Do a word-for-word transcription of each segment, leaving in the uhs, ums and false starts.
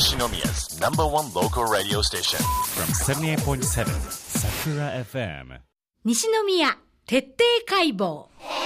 Nishinomiya's number one local radio station from seventy-eight point seven Sakura エフエム。 西宮徹底解剖。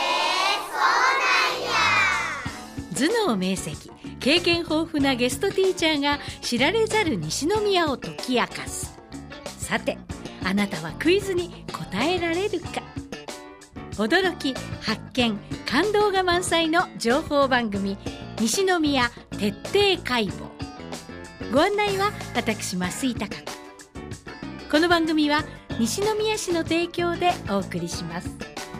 頭脳明晰、経験豊富なゲストティーチャーが知られざる西宮を解き明かす。さて、あなたはクイズに答えられるか。驚き、発見、感動が満載の情報番組、西宮徹底解剖。ご案内は私、増井貴子。この番組は西宮市の提供でお送りします。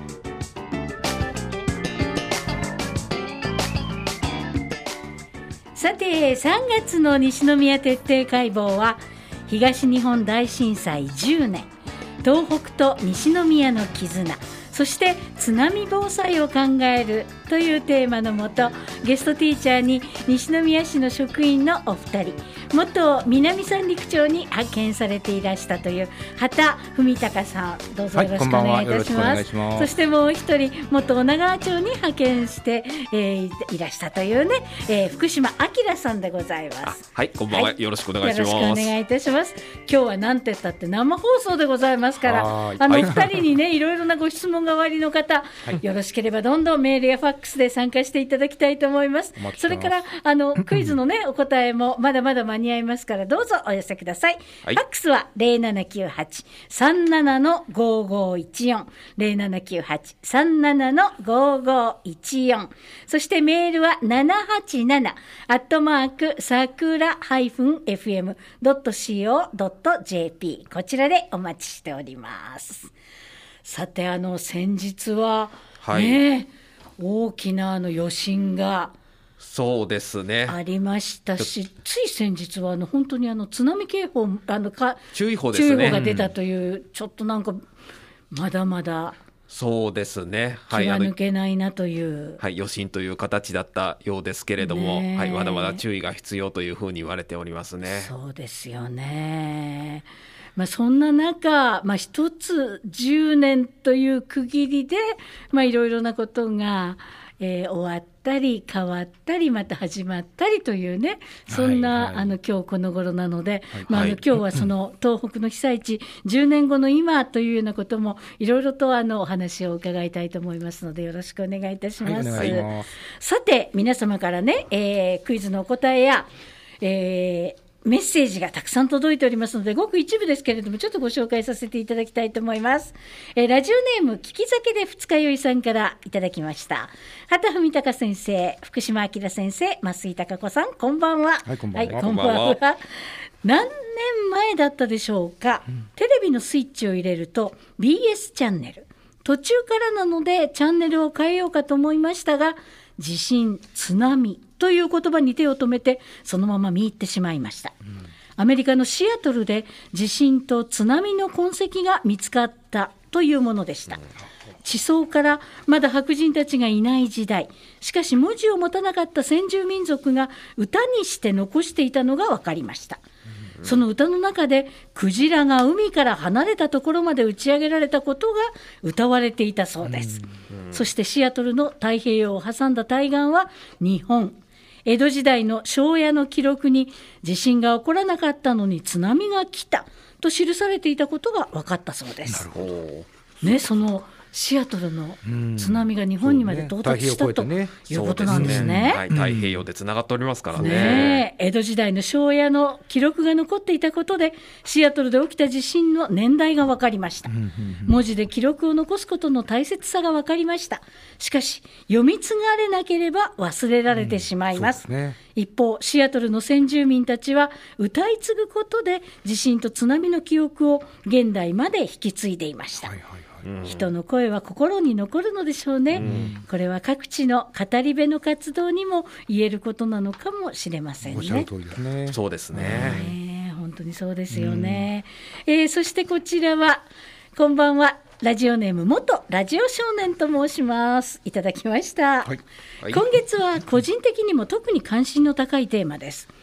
さて、さんがつの西宮徹底解剖は東日本大震災じゅうねん、東北と西宮の絆、そして津波防災を考えるというテーマのもと、ゲストティーチャーに西宮市の職員のお二人、元南三陸町に派遣されていらしたという畑文隆さん、どうぞよろしくお願いいたします。はい、そしてもう一人、元女川町に派遣して、えー、いらしたというね、えー、福島明さんでございます。 はい、こんばんは、はい、よろしくお願いします。 よろしくお願いいたします。今日はなんて言ったって生放送でございますから、あの二人にね、いろいろなご質問がおありの方、はい、よろしければどんどんメールやファックスで参加していただきたいと思います。それからあのクイズのねお答えもまだまだ間に合いますから、どうぞお寄せください。はい、ファックスは ゼロななきゅうはち さんなな ごごいちよん ゼロななきゅうはち さんなな ごごいちよん、そしてメールはななはちななアットマークさくら エフエム ドット シーオー ドット ジェーピー、 こちらでお待ちしております。さて、あの先日は、ね、はい、大きなあの余震がそうですねありましたし、つい先日はあの本当にあの津波警報、あのか注意報ですね、 注意報が出たという、うん、ちょっとなんかまだまだそうですね、 気が抜けないなという、 はい、余震という形だったようですけれども、はい、まだまだ注意が必要というふうに言われておりますね。 そうですよね。まあ、そんな中、まあ、一つじゅうねんという区切りで、まあ、いろいろなことが、えー、終わったり変わったりまた始まったりというね、そんな、はいはい、あの今日この頃なので、はい、まあ、あの今日はその東北の被災地じゅうねんごの今というようなこともいろいろとあのお話を伺いたいと思いますので、よろしくお願いいたします。はい、お願いします。さて、皆様からね、えー、クイズのお答えや、えーメッセージがたくさん届いておりますので、ごく一部ですけれどもちょっとご紹介させていただきたいと思います。えー、ラジオネーム聞き酒で二日酔いさんからいただきました。畑文隆先生、福島明先生、増井貴子さん、こんばんは。 はい、こんばんは。 はい、こんばんは。何年前だったでしょうか、うん、テレビのスイッチを入れると ビーエス チャンネル、途中からなのでチャンネルを変えようかと思いましたが、地震、津波という言葉に手を止めてそのまま見入ってしまいました。うん、アメリカのシアトルで地震と津波の痕跡が見つかったというものでした。うん、地層からまだ白人たちがいない時代、しかし文字を持たなかった先住民族が歌にして残していたのが分かりました。その歌の中でクジラが海から離れたところまで打ち上げられたことが歌われていたそうです。うん、そしてシアトルの太平洋を挟んだ対岸は日本。江戸時代の庄屋の記録に地震が起こらなかったのに津波が来たと記されていたことが分かったそうです。なるほど、ね、そのシアトルの津波が日本にまで到達した、うん、ということなんですね。 はい、太平洋でつながっておりますからね。 ね、江戸時代の庄屋の記録が残っていたことでシアトルで起きた地震の年代が分かりました。うんうんうん、文字で記録を残すことの大切さが分かりました。しかし読み継がれなければ忘れられてしまいます。うんね、一方シアトルの先住民たちは歌い継ぐことで地震と津波の記憶を現代まで引き継いでいました。はいはいはい、人の声は心に残るのでしょうね。うん、これは各地の語り部の活動にも言えることなのかもしれませんね。おっしゃる通りですね。 そうですね。 ね、本当にそうですよね。うん、えー、そしてこちらはこんばんは、ラジオネーム元ラジオ少年と申します。いただきました。はいはい、今月は個人的にも特に関心の高いテーマです。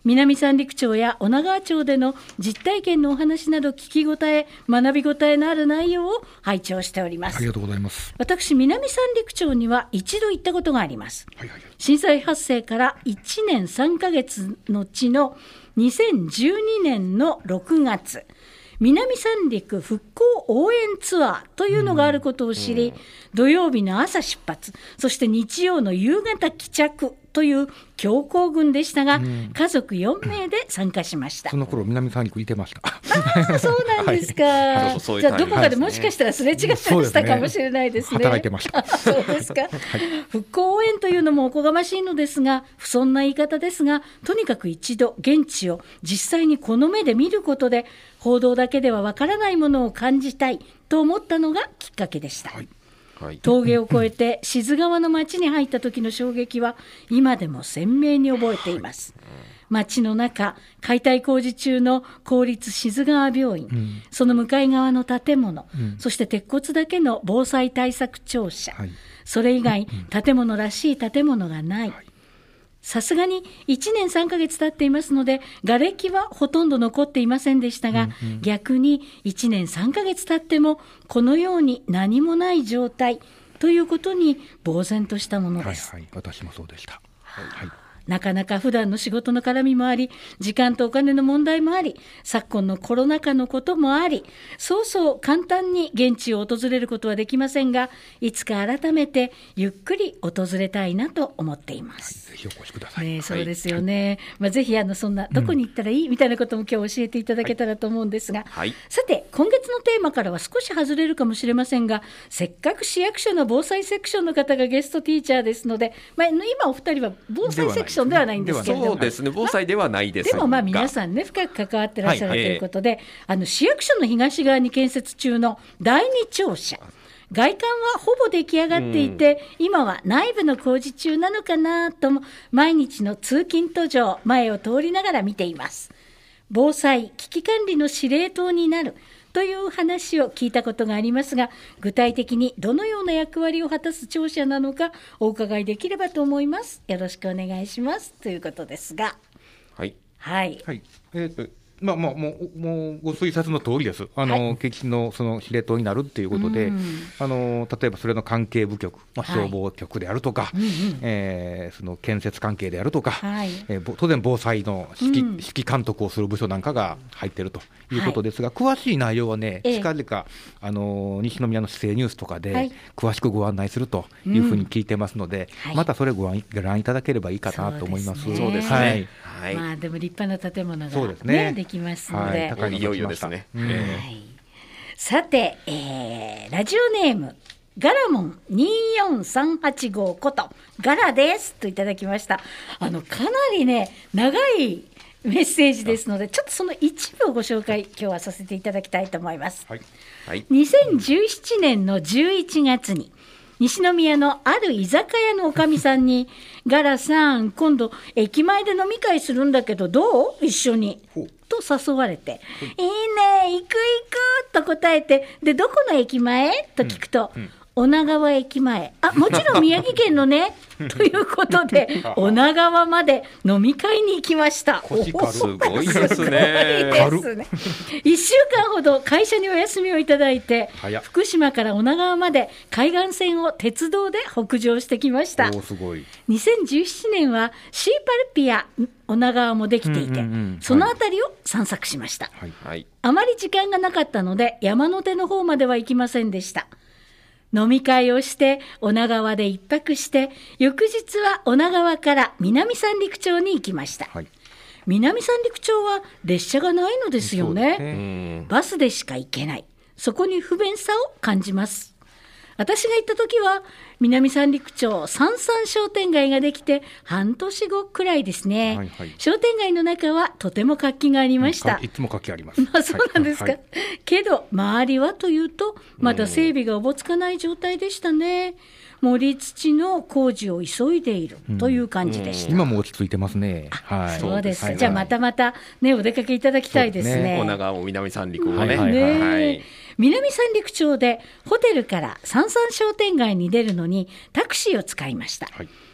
南三陸町や女川町での実体験のお話など聞き応え、学び応えのある内容を拝聴しております。 ありがとうございます。 私、南三陸町には一度行ったことがあります。 はいはいはい、 震災発生からいちねんさんかげつのちのにせんじゅうにねんのろくがつ、南三陸復興応援ツアーというのがあることを知り、うん、土曜日の朝出発、そして日曜の夕方帰着という強行軍でしたが、うん、家族よんめいで参加しました。 その頃南三陸いてました。 あ、そうなんですか。はい、じゃあどこかでもしかしたらすれ違ったりしたかもしれないですね。 働いてました。 そうですか。はい、復興応援というのもおこがましいのですが、不遜な言い方ですが、とにかく一度現地を実際にこの目で見ることで、報道だけではわからないものを感じたいと思ったのがきっかけでした。はいはい、峠を越えて志津川の町に入った時の衝撃は今でも鮮明に覚えています。町の中、解体工事中の公立志津川病院、うん、その向かい側の建物、うん、そして鉄骨だけの防災対策庁舎、はい、それ以外、うん、建物らしい建物がない。はい、さすがにいちねんさんかげつ経っていますので、瓦礫はほとんど残っていませんでしたが、うんうん、逆にいちねんさんかげつ経ってもこのように何もない状態ということに呆然としたものです。 はいはい、私もそうでした。はい、 なかなか普段の仕事の絡みもあり、時間とお金の問題もあり、昨今のコロナ禍のこともあり、そうそう簡単に現地を訪れることはできませんが、いつか改めてゆっくり訪れたいなと思っています。 はい、ぜひお越しください。 ね、そうですよね。はい、まあ、ぜひあのそんなどこに行ったらいい、うん、みたいなことも今日教えていただけたらと思うんですが、はい、さて今月のテーマからは少し外れるかもしれませんが、せっかく市役所の防災セクションの方がゲストティーチャーですので、まあ、今お二人は防災セクションではないんですけれども、 そうですね、防災ではないですが、 でもまあ皆さんね深く関わってらっしゃる、はい、ということで、えー、あの市役所の東側に建設中のだいに庁舎、外観はほぼ出来上がっていて、うん、今は内部の工事中なのかなとも毎日の通勤途上前を通りながら見ています。防災危機管理の司令塔になるという話を聞いたことがありますが、具体的にどのような役割を果たす庁舎なのかお伺いできればと思います。よろしくお願いしますということですが、 はいはい、 はい、えーとまあまあ、もう、もうご推察の通りです。あの、はい、決起のその司令塔になるっていうことで、あの例えばそれの関係部局、まあ、消防局であるとか、はい、えー、その建設関係であるとか、はい、えー、当然防災の指揮、うん、指揮監督をする部署なんかが入っているということですが、はい、詳しい内容はね、近々、あの西宮の市政ニュースとかで詳しくご案内するというふうに聞いてますので、うん、またそれご覧、ご覧いただければいいかなと思います。 そうですね。 はいはい、まあ、でも立派な建物が、ね、できますので、 はい、 いよいよですね。うん、 はい、さて、えー、ラジオネームガラモンによんさんはちごことガラですといただきました。あのかなりね長いメッセージですので、ちょっとその一部をご紹介今日はさせていただきたいと思います。はいはい、にせんじゅうななねんのじゅういちがつに西宮のある居酒屋のおかみさんにガラさん今度駅前で飲み会するんだけどどう一緒にと誘われて、いいね行く行くと答えて、でどこの駅前と聞くと、うんうん、女川駅前、あもちろん宮城県のねということで女川まで飲み会に行きました。 すごいですね。 いっしゅうかんほど会社にお休みをいただいて、福島から女川まで海岸線を鉄道で北上してきました。 おすごい。 にせんじゅうななねんはシーパルピア女川もできていて、うんうんうん、そのあたりを散策しました、はいはい、あまり時間がなかったので山手の方までは行きませんでした。飲み会をして女川で一泊して、翌日は女川から南三陸町に行きました、はい、南三陸町は列車がないのですよね。ね、バスでしか行けない。そこに不便さを感じます。私が行った時は南三陸町三三商店街ができて半年後くらいですね、はいはい、商店街の中はとても活気がありました。 いつも活気あります、 まあ、そうなんですか、はいはい、けど周りはというとまだ整備がおぼつかない状態でしたね。盛り土の工事を急いでいるという感じでした、 うんうん、今も落ち着いてますね、はい、 そうですか、はい、じゃあまたまた、ね、お出かけいただきたいですね。 女川も南三陸もね、 はいはいはい、南三陸町でホテルから三三商店街に出るのにタクシーを使いました、はい、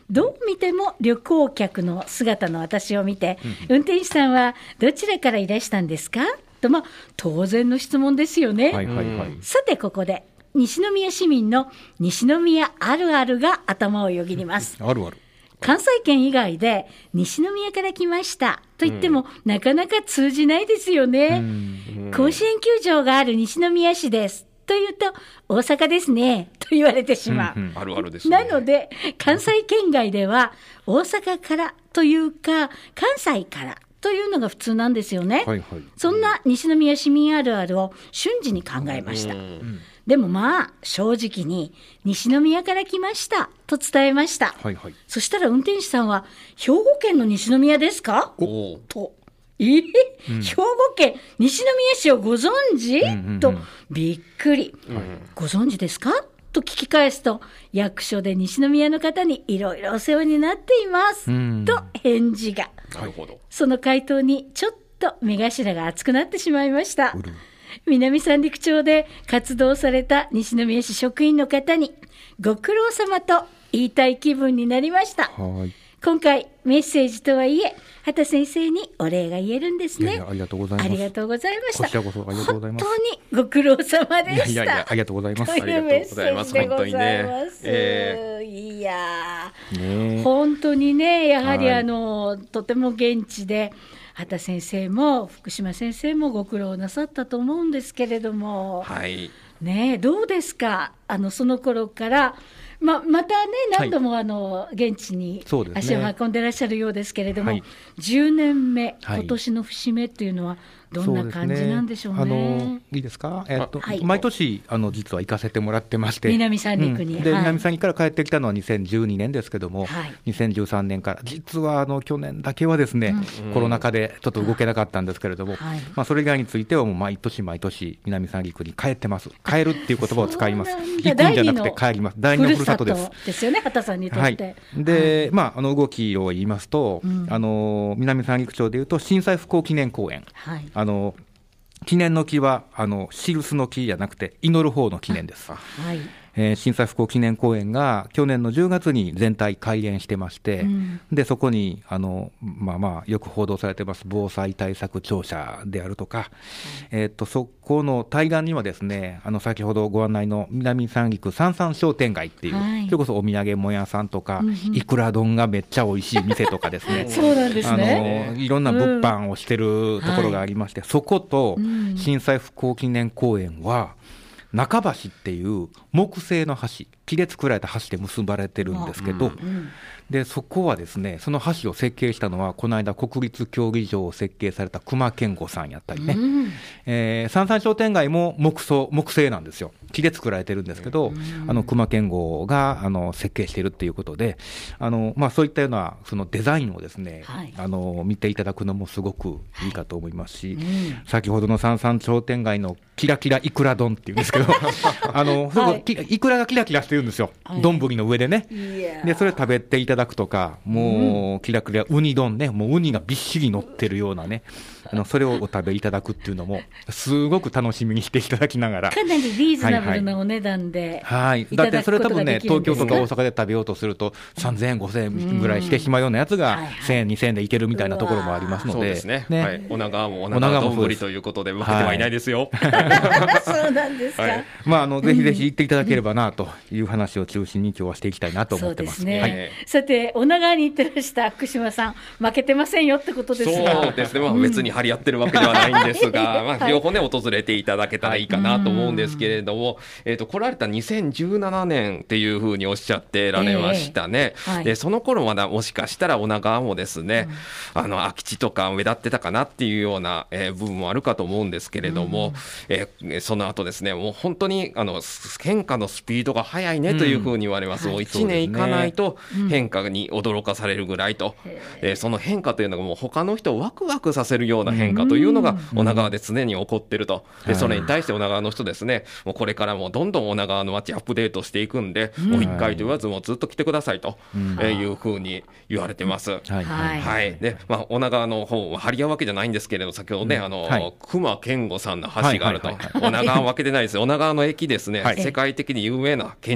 どう見ても旅行客の姿の私を見て、運転手さんはどちらからいらしたんですかと、まあ、当然の質問ですよね。 はいはいはい、 さてここで西宮市民の西宮あるあるが頭をよぎります。 あるある。 関西圏以外で西宮から来ましたと言っても、うん、なかなか通じないですよね。うん、甲子園球場がある西宮市ですと言うと、大阪ですねと言われてしまう。うんうん、 あるあるですね。 なので関西圏外では大阪からというか関西からというのが普通なんですよね。はいはい、そんな西宮市民あるあるを瞬時に考えました。うん、でもまあ正直に西宮から来ましたと伝えました。はいはい、そしたら運転手さんは兵庫県の西宮ですかと。えーうん、兵庫県西宮市をご存知、うんうんうん、とびっくり、うん、ご存知ですかと聞き返すと、役所で西宮の方にいろいろお世話になっています、うん、と返事が。なるほど。その回答にちょっと目頭が熱くなってしまいました。南三陸町で活動された西宮市職員の方にご苦労様と言いたい気分になりました。はい、今回メッセージとはいえ畑先生にお礼が言えるんですね。いやいや、 ありがとうございます。 ありがとうございました。 こちらこそありがとうございます。 本当にご苦労様でした。 いやいや、ありがとうございます。 というメッセージでございます。 本当にね、えー、 いやー、ね、本当にね、やはりあの、はい、とても現地で畑先生も福島先生もご苦労なさったと思うんですけれども、はい、ね、どうですか、あのその頃からま, またね、何度もあの、はい、現地に足を運んでらっしゃるようですけれども、はい、じゅうねんめ、はい、今年の節目っていうのはどんな感じなんでしょうね。 そうですね、あのいいですか、えーとはい、毎年あの実は行かせてもらってまして、 南三陸に、 うん、で、はい、南三陸から帰ってきたのはにせんじゅうにねんですけども、はい、にせんじゅうさんねんから実はあの去年だけはですね、うん、コロナ禍でちょっと動けなかったんですけれども、はい、まあ、それ以外についてはもう毎年毎年南三陸に帰ってます。帰るっていう言葉を使います。行くんじゃなくて帰ります。第二のふるさとです。 ですよね、畑さんにとって。はい、 で、 はい、 まあ、あの動きを言いますと、うん、あの南三陸町でいうと震災復興記念公園、はい、あの記念の木はあの印の木じゃなくて祈る方の記念です。はい、えー、震災復興記念公園が去年のじゅうがつに全体開園してまして、うん、でそこにあの、まあまあ、よく報道されてます防災対策庁舎であるとか、うん、えー、とそこの対岸にはですね、あの先ほどご案内の南三陸三々商店街っていう、はい、それこそお土産物屋さんとか、うんうん、いくら丼がめっちゃ美味しい店とかですねそうなんですね、 あのいろんな物販をしてるところがありまして、うん、はい、そこと震災復興記念公園は中橋っていう木製の橋、木で作られた橋で結ばれてるんですけど、うん、でそこはですね、その橋を設計したのはこの間国立競技場を設計された隈研吾さんやったりね、うん、えー、三々商店街も木造木製なんですよ。木で作られてるんですけど、うん、あの隈研吾があの設計しているっていうことで、あの、まあ、そういったようなそのデザインをですね、はい、あの見ていただくのもすごくいいかと思いますし、はい、うん、先ほどの三々商店街のキラキラいくら丼っていうんですけどあの、はい、いくらがキラキラしてるんですよ、丼、はい、の上でね。でそれ食べていただくとか、もう、うん、キラキラウニ丼ね、もうウニがびっしり乗ってるようなね、あのそれをお食べいただくっていうのもすごく楽しみにしていただきながら、 かなりリーズナブルなお値段で、 はいはい、だってそれ多分ね、東京とか大阪で食べようとするとさんぜんえんごせんえんぐらいしてしまうようなやつがせんえんにせんえんでいけるみたいなところもありますので、 そうですね、はい、女川も女川丼ということで負けてはいないですよ、 はい、そうなんですか、はい、 まあ、あのぜひぜひ行っていただければなという話を中心に今日はしていきたいなと思ってます。 そうですね、 はい、 さて女川に行ってらした福島さん、負けてませんよってことですが、 そうですね、まあ、別に張り合ってるわけではないんですが、まあ、両方ね訪れていただけたらいいかなと思うんですけれども、えー、と来られたにせんじゅうななねんっていうふうにおっしゃってられましたね、えーはい、でその頃まだもしかしたら女川もですね、うん、あの空き地とか目立ってたかなっていうような、えー、部分もあるかと思うんですけれども、うん、えー、その後ですね、もう本当にあの変化のスピードが速いねというふうに言われます、うん、もういちねんいかないと変化に驚かされるぐらいと、うん、えー、その変化というのがもう他の人をワクワクさせるような変化というのが女川で常に起こってると、でそれに対して女川の人ですね、もうこれからもどんどん女川の街アップデートしていくんで、もういっかいと言わずもうずっと来てくださいと、うん、えー、いうふうに言われてます、はい、はい、で、まあ、女川の方は張り合うわけじゃないんですけれど、先ほどね、うん、あの、はい、隈研吾さんの橋があると、女川は分けてないですよ。女川の駅ですね、はい、世界的に有名な建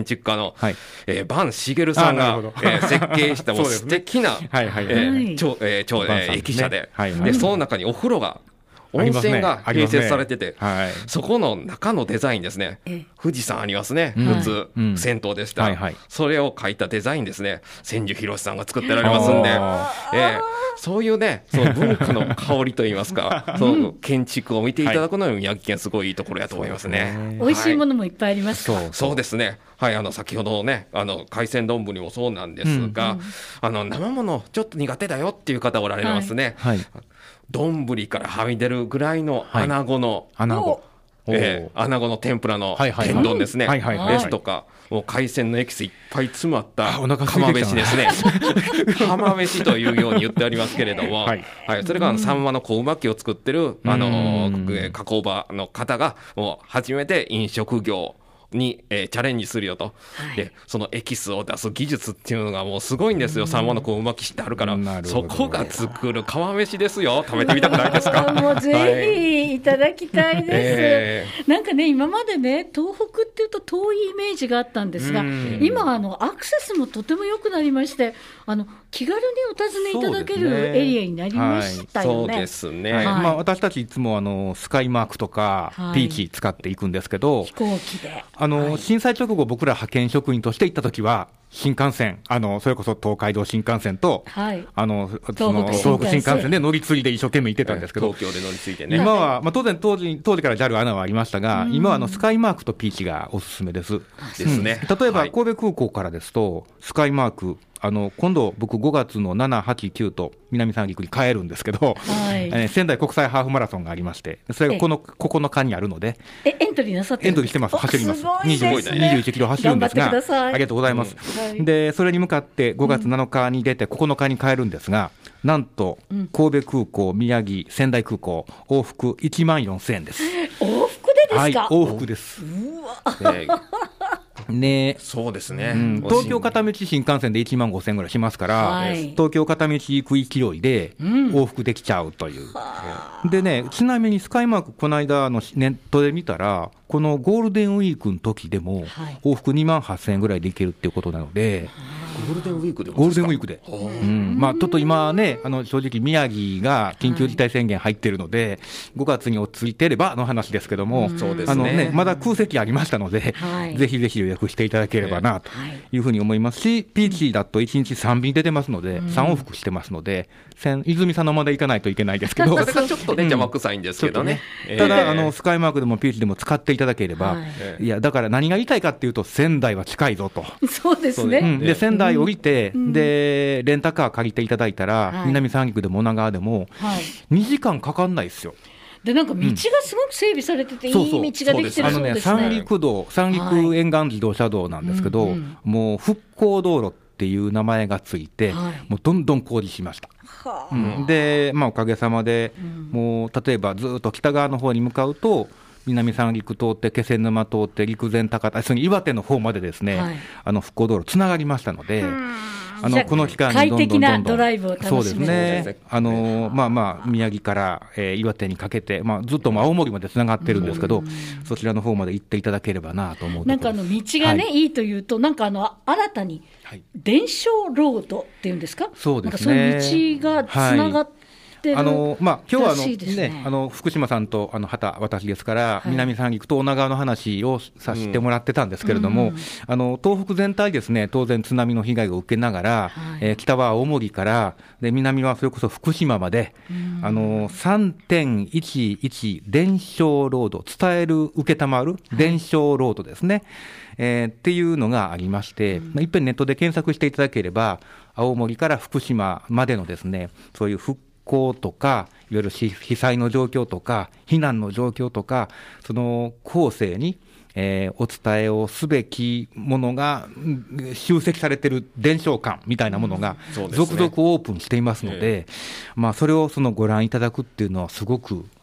築家の、 はいえー、坂茂さんが、えー、設計したもう素敵な超超駅舎で、はいはい、でその中にお風呂が温泉が併設されてて、ねはい、そこの中のデザインですね、富士山ありますね、 うん、 普通、うん、銭湯でした、はいはい、それを描いたデザインですね、千住博さんが作ってられますんで、えー、そういうね、その文化の香りといいますか、その建築を見ていただくのに宮城県すごいいいところやと思いますね。はい、 美味しいものもいっぱいありますか。 そう、そうですね。はい、あの先ほどのね、あの海鮮丼もそうなんですが、うん、あの生ものちょっと苦手だよっていう方おられますね。はいはい、丼からはみ出るぐらいの穴子の、はい、穴子、えー、穴子の天ぷらの天丼ですね、はいはいはい、ですとか、もう海鮮のエキスいっぱい詰まった釜飯ですね。釜飯というように言ってありますけれども、はいはい、それがサンマの小うまきを作ってる、あのー、加工場の方がもう初めて飲食業に、えー、チャレンジするよと、はい、でそのエキスを出す技術っていうのがもうすごいんですよ。サンマのこううまきしてあるから、そこが作る釜飯ですよ。食べてみたくないですか。 もうぜひいただきたいです、えー、なんかね、今までね、東北っていうと遠いイメージがあったんですが、今あのアクセスもとても良くなりまして、あの気軽にお尋ねいただけるエリアになりましたよね。 そうですね、 はい、まあ、私たちいつもあのスカイマークとか、はい、ピーチ使っていくんですけど、 飛行機であの、はい、震災直後僕ら派遣職員として行った時は新幹線、あのそれこそ東海道新幹線と、はい、あのその東北新幹線で乗り継いで一生懸命行ってたんですけど、 東京で乗り継いでね、 今は、まあ、当然当時当時から ジャル アナはありましたが、今はあのスカイマークとピーチがおすすめです。 ですね、 うん、例えば神戸空港からですと、スカイマーク、あの今度僕ごがつのなな、はち、きゅうと南三陸に帰るんですけど、はい、えー、仙台国際ハーフマラソンがありまして、それがこのここのかにあるので、 えエントリーなさってるんですか。 エントリーしてます。走ります。 にじゅういちキロ走るんですが、ありがとうございます、 はい、 でそれに向かってごがつなのかに出てここのかに帰るんですが、なんと神戸空港、宮城、仙台空港往復いちまんよんせんえんです。 往復でですか。 はい、往復です。 うわ、 えーね、 そうですね、 うん、東京片道新幹線でいちまんごせんえんぐらいしますから、はい、東京片道行く勢いで往復できちゃうという、うん、でね、ちなみにスカイマークこの間のネットで見たら、このゴールデンウィークの時でも往復にまんはっせんえんぐらいで行けるっていうことなので、 ゴールデンウィークでゴールデンウィークで、うん、まあ、ちょっと今ね、あの正直宮城が緊急事態宣言入ってるので、はい、ごがつに落ち着いてればの話ですけども、 そうですね、 あのね、まだ空席ありましたので、はい、ぜひぜひ予約していただければなというふうに思いますし、ピーチだといちにちさんびん出てますので、うん、さん往復してますので、泉佐野まで行かないといけないですけど、 それがちょっとね、邪魔くさいんですけどね、 うん、ただあのスカイマークでもピーチでも使っていただければ、はい、いやだから何が言いたいかっていうと、仙台は近いぞと。 そうですね、 うん、で仙台降りて、うん、でレンタカー借りていただいたら、はい、南三陸でも女川でもにじかんかかんないですよ。 でなんか道がすごく整備されてて、うん、いい道ができてるそうですね。 三陸道、三陸沿岸自動車道なんですけど、はい、うんうん、もう復興道路っていう名前がついて、はい、もうどんどん工事しました。はあ、うん、で、まあ、おかげさまで、うん、もう例えばずっと北側の方に向かうと、南三陸通って気仙沼通って陸前高田、その岩手の方までですね、はい、あの復興道路つながりましたので、あのこの期間にどんどんどんどん快適なドライブを楽しめる。 そうですね、あのまあまあ宮城から、えー、岩手にかけて、まあ、ずっと青森までつながってるんですけど、そちらの方まで行っていただければなと思うところです。 なんかあの道がね、はい、いいというと、なんかあの新たに伝承ロードっていうんですか、 そうですね、 なんかそういう道がつながって、はいあのまあ、今日はあの、ねね、あの福島さんとあの畑、私ですから、はい、南三陸と女川の話をさせてもらってたんですけれども、うん、あの東北全体ですね、当然津波の被害を受けながら、はい、えー、北は青森からで、南はそれこそ福島まで、うん、あの さんてんいちいち 伝承ロード、伝える、受けたまる伝承ロードですね、はい、えー、っていうのがありまして、うん、まあ、いっぺんネットで検索していただければ、青森から福島までのですね、そういう復興とか、いわゆる被災の状況とか、避難の状況とか、その後世に、えー、お伝えをすべきものが集積されている伝承館みたいなものが続々オープンしていますので、うん、そうですね、まあ、それをそのご覧いただくっていうのはすごく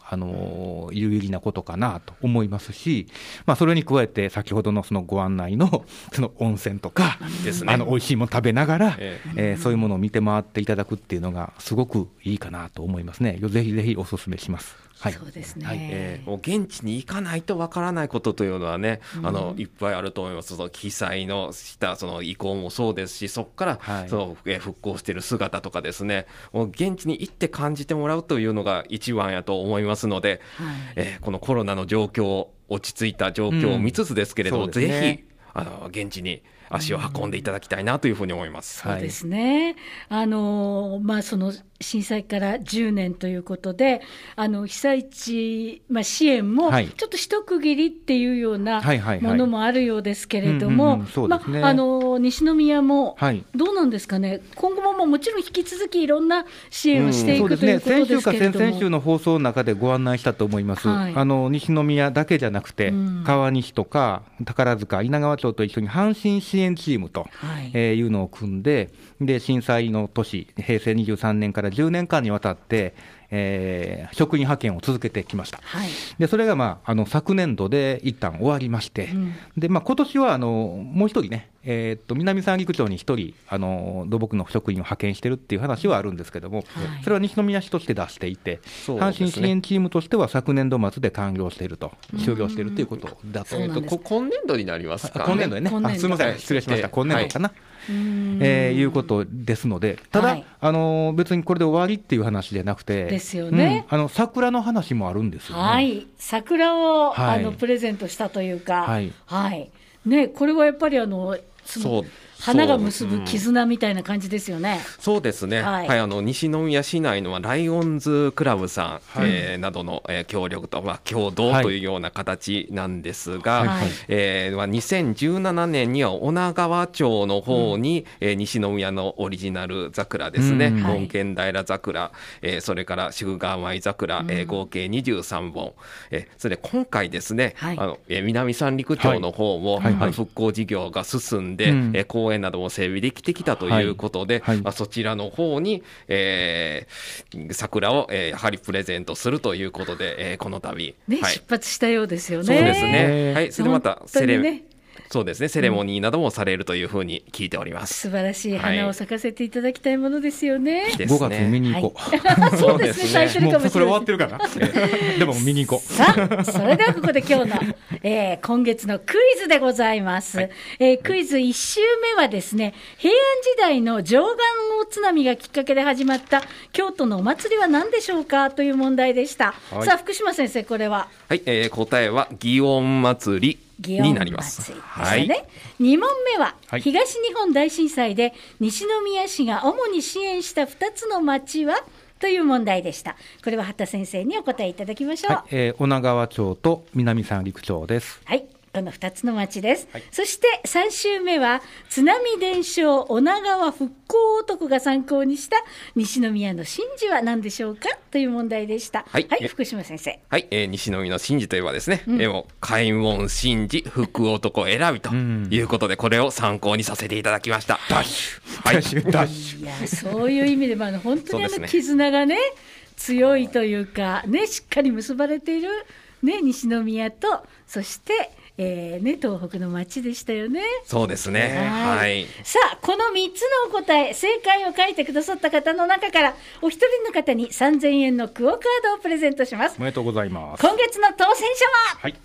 あの有意義なことかなと思いますし、まあ、それに加えて先ほどのそのご案内のその温泉とかですね、あの美味しいもの食べながら、えーえー、そういうものを見て回っていただくっていうのがすごくいいかなと思いますね。ぜひぜひお勧めします。はい、 そうですね、 はい、えー、もう現地に行かないとわからないことというのはね、うん、あのいっぱいあると思います。その被災のしたその遺構もそうですし、そこから、はい、そのえー、復興している姿とかですね、もう現地に行って感じてもらうというのが一番やと思いますので、はい、えー、このコロナの状況、落ち着いた状況を見つつですけれども、うん、ぜひあの現地に足を運んでいただきたいなというふうに思います。 うん、そうですね。あのまあその震災からじゅうねんということで、あの被災地、まあ、支援もちょっと一区切りっていうようなものもあるようですけれども、西宮もどうなんですかね、はい、今後ももちろん引き続きいろんな支援をしていく、うん、ということですけれども、 先週か先々週の放送の中でご案内したと思います、はい、あの西宮だけじゃなくて、うん、川西とか宝塚、稲川町と一緒に阪神支援チームと、はい、えー、いうのを組んで、で震災の年、へいせいにじゅうさんねんからじゅうねんかんにわたって、えー、職員派遣を続けてきました。はい、でそれが、まあ、あの昨年度で一旦終わりまして、うん、でまあ、今年はあのもう一人ね、えー、っと南三陸町に一人あの土木の職員を派遣してるっていう話はあるんですけども、はい、それは西宮市として出していて、ね、阪神支援チームとしては昨年度末で完了していると、終了しているということだと。 えー、と今年度になりますか、ね、 今年度でね、あすみません、失礼しました、今年度かな、はい、えー、いうことですので、ただ、はい、あの別にこれで終わりっていう話じゃなくてですよね、 うん、あの桜の話もあるんですよね。 はい、桜を、はい、あのプレゼントしたというか、はいはいね、これはやっぱりあのそう花が結ぶ絆みたいな感じですよね。 そうですね、はいはい、あの西宮市内のライオンズクラブさん、はい、えー、などの、えー、協力と、まあ、共同というような形なんですが、はい、えーまあ、にせんじゅうななねんには女川町の方に、うん、えー、西宮のオリジナル桜ですね、門前平桜、えー、それから宿川舞桜、うん、えー、合計にじゅうさんぼん、えー、それで今回ですね、はい、あのえー、南三陸町の方も、はい、あの復興事業が進んで、うん、えー、公園なども整備できてきたということで、はいはい、まあ、そちらの方に、えー、桜を、えー、やはりプレゼントするということで、えー、この度、 ね、はい、出発したようですよね。 そうですね、はい、それでまたセレ、ね、そうですね、セレモニーなどもされるというふうに聞いております。 素晴らしい花を咲かせていただきたいものですよね。 はい、ごがつ見に行こう、 はい、そうですね、最初にかもしれない。もうそれ終わってるかなでも見に行こう。 さあ、それではここで今日の、えー、今月のクイズでございます。はい、えー、クイズいち週目はですね、平安時代の貞観大津波がきっかけで始まった京都のお祭りは何でしょうかという問題でした。はい、さあ福島先生、これは、 はい、えー、答えは祇園祭になります。 ね、はい、に問目は、はい、東日本大震災で西宮市が主に支援したふたつの町はという問題でした。これは畑先生にお答えいただきましょう。はい、 えー、女川町と南三陸町です。 はい、このふたつの町です。はい、そしてさん週目は津波伝承女川復興男が参考にした西宮の神事は何でしょうかという問題でした。はい、はい、福島先生。 はい、えー、西宮の神事といえばですね、うん、えー、もう開門神事福男選びということで、これを参考にさせていただきました。 ダッシュ、はい、ダッシュ、ダッシュ。 いや、そういう意味で、まあ、本当にあの絆がね強いというかね、しっかり結ばれている、ね、西宮と、そしてえーね、東北の町でしたよね。 そうですね、はいはい、 さあ、このみっつのお答え、正解を書いてくださった方の中からお一人の方にさんぜんえんのクオカードをプレゼントします。 おめでとうございます。 今月の当選者は、 はい、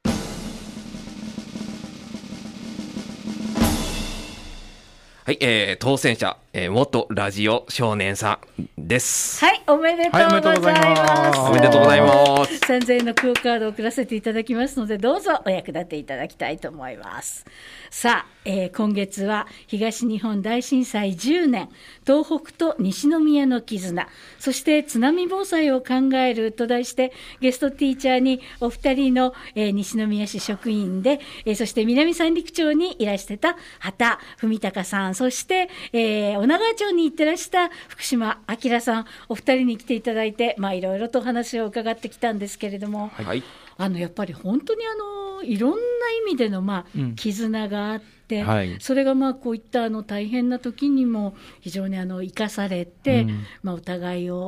はい、えー、当選者、えー、元ラジオ少年さんです。 はい、おめでとうございます。 おめでとうございます。 さんぜんえんのクオカードを送らせていただきますので、どうぞお役立ていただきたいと思います。さあ、えー、今月は東日本大震災じゅうねん、東北と西宮の絆、そして津波防災を考えると題して、ゲストティーチャーにお二人の、えー、西宮市職員で、えー、そして南三陸町にいらしてた畑文隆さん、そして、えー、女川町に行ってらした福島明さん、お二人に来ていただいて、まあ、いろいろと話を伺ってきたんですけれども、はい、あのやっぱり本当にあのいろんな意味での、まあ、絆があって、うん、はい、それがまあこういったあの大変な時にも非常にあの生かされて、うん、まあ、お互いを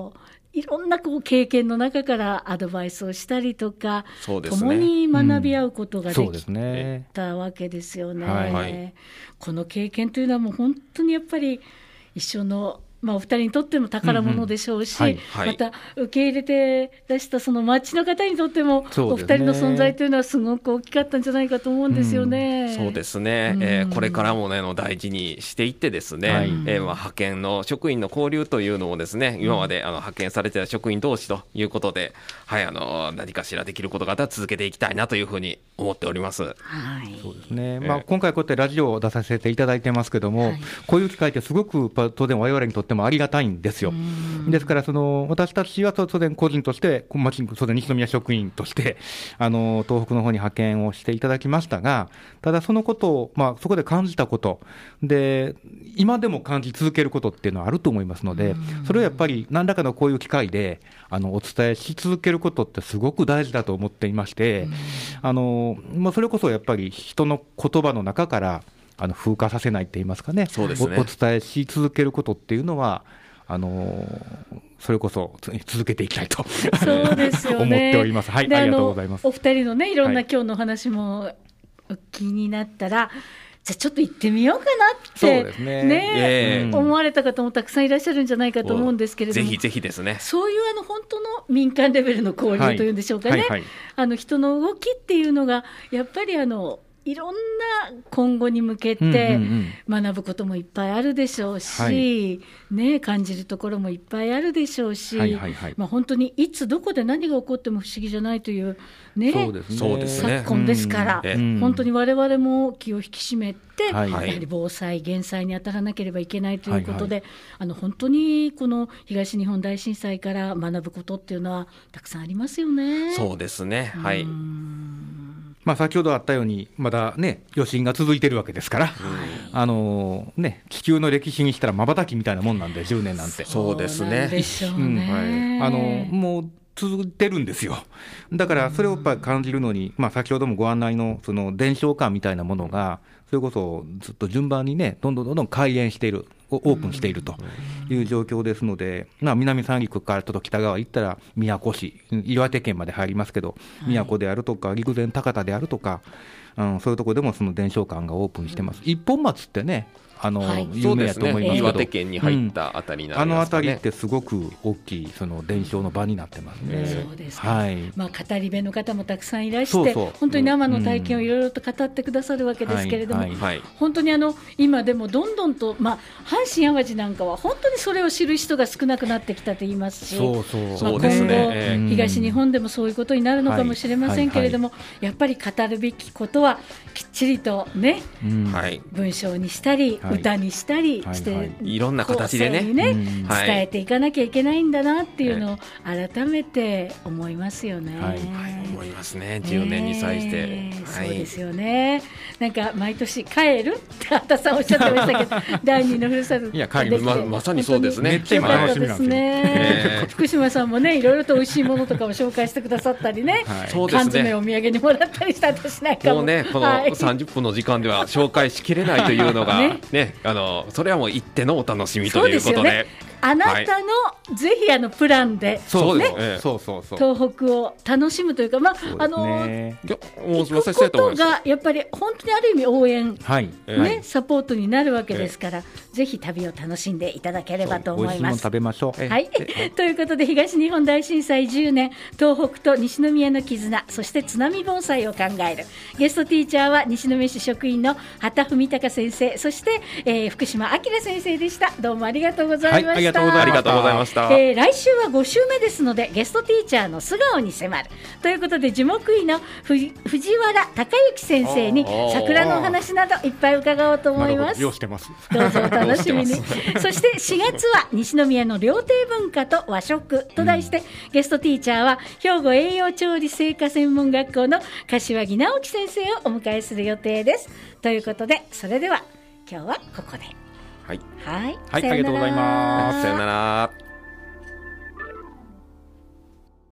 いろんなこう経験の中からアドバイスをしたりとか、 そうですね、 共に学び合うことがでそうですきねたわけですよね。 はいはい、 この経験というのはもう本当にやっぱり一緒の、まあ、お二人にとっても宝物でしょうし、 うんうんはいまた受け入れて出したその町の方にとっても、 そうですねお二人の存在というのはすごく大きかったんじゃないかと思うんですよね。 そうですね、 うんえーこれからも、ね、の大事にしていってですね、 はいえーまあ、派遣の職員の交流というのもですね、今まであの派遣されていた職員同士ということで、はい、あの何かしらできることがあったら続けていきたいなというふうに思っております。 はい、 そうですね、 えーまあ、今回こうやってラジオを出させていただいてますけども、 はいこういう機会ってすごく当然我々にとってもありがたいんですよ。ですからその私たちは当然個人として町当然西宮職員としてあの東北の方に派遣をしていただきましたが、ただそのことを、まあ、そこで感じたことで今でも感じ続けることっていうのはあると思いますので、それをやっぱり何らかのこういう機会であのお伝えし続けることってすごく大事だと思っていまして、あのまあ、それこそやっぱり人の言葉の中からあの風化させないって言いますかね、 そうですね、 お、お伝えし続けることっていうのはあのそれこそ続けていきたいとそうですよね思っております。はい、 でありがとうございます。 お二人のね、いろんなはい今日のお話もお気になったら、じゃあちょっと行ってみようかなってそうですねええ思われた方もたくさんいらっしゃるんじゃないかと思うんですけれども、 ぜひぜひですね、 そういうあの本当の民間レベルの交流というんでしょうかね、 はいはいはいあの人の動きっていうのがやっぱりあのいろんな今後に向けて学ぶこともいっぱいあるでしょうし、はいね、感じるところもいっぱいあるでしょうし、 はいはいはい、 まあ、本当にいつどこで何が起こっても不思議じゃないという、ね、 そうですね、 そうですね、 昨今ですから、 うん、 本当に我々も気を引き締めて、 はい、 やはり防災減災に当たらなければいけないということで、 はいはい、 あの本当にこの東日本大震災から学ぶことっていうのはたくさんありますよね。 そうですね、はい、 まあ、先ほどあったようにまだね余震が続いてるわけですから、はい、あのね、地球の歴史にしたら瞬きみたいなもんなんでじゅうねんなんて。 そうですね、 でしょうね、 うん、はい、あのもう続いてるんですよ。だからそれをやっぱり感じるのに、まあ、先ほどもご案内のその伝承館みたいなものがそれこそずっと順番にねどんどんどんどん開園している、オープンしているという状況ですので、まあ、南三陸からちょっと北側行ったら宮古市、岩手県まで入りますけど、宮古であるとか陸前高田であるとか、うん、そういうところでもその伝承館がオープンしてます。一本松ってね、あの、はい、有名だと思いますけど、 岩手県に入ったあたりになりますかね、 うん、あのあたりってすごく大きいその伝承の場になってますね。 そうですね、 はい、まあ、語り部の方もたくさんいらして、 そうそう、 本当に生の体験をいろいろと語ってくださるわけですけれども、 はいはい、 本当にあの今でもどんどんと、まあ、阪神・淡路なんかは本当にそれを知る人が少なくなってきたと言いますし、 そうそう、 まあ、今後、えー、東日本でもそういうことになるのかもしれませんけれども、はいはいはい、やっぱり語るべきことはきっちりとね、うん、文章にしたり、はい、歌にしたりして、 はいはい、いろんな形で ね, ね、 うん、 伝えていかなきゃいけないんだなっていうのを改めて思いますよね。 はいはい、思いますね、じゅうねんに際して、 えーはい、そうですよね。なんか毎年帰るって畑さんおっしゃってましたけど第二のふるさといや帰り ま, まさにそうですね。 めっちゃ今楽しみなんですね、 えー、福島さんもねいろいろと美味しいものとかを紹介してくださったりね、はい、缶詰お土産にもらったりした私なんかももうねこのさんじゅっぷんの時間では紹介しきれないというのがね, ねあのそれはもう行ってのお楽しみということ で, で、ね、 あなたの、はい、ぜひあのプランで、 そうね、 ええ、そうそうそう東北を楽しむというか、まあ、あの行くことがやっぱり本当にある意味応援、 はいねはい、 サポートになるわけですから、ええ、ぜひ旅を楽しんでいただければと思います。 美味しいもの食べましょう、 はい、ということで東日本大震災じゅうねん東北と西宮の絆、そして津波防災を考えるゲストティーチャーは西宮市職員の畑文隆先生、そして、えー、福島明先生でした。どうもありがとうございました、はい、 ありがとうございました。 えー、来週はご週目ですのでゲストティーチャーの素顔に迫るということで樹木医の藤原孝之先生に桜のお話などいっぱい伺おうと思います。 用してます。 どうぞお楽しみにそしてしがつは西宮の料亭文化と和食と題して、うん、ゲストティーチャーは兵庫栄養調理製菓専門学校の柏木直樹先生をお迎えする予定です。ということでそれでは今日はここで、 はい、 はい、 はい、ありがとうございます。 さよなら。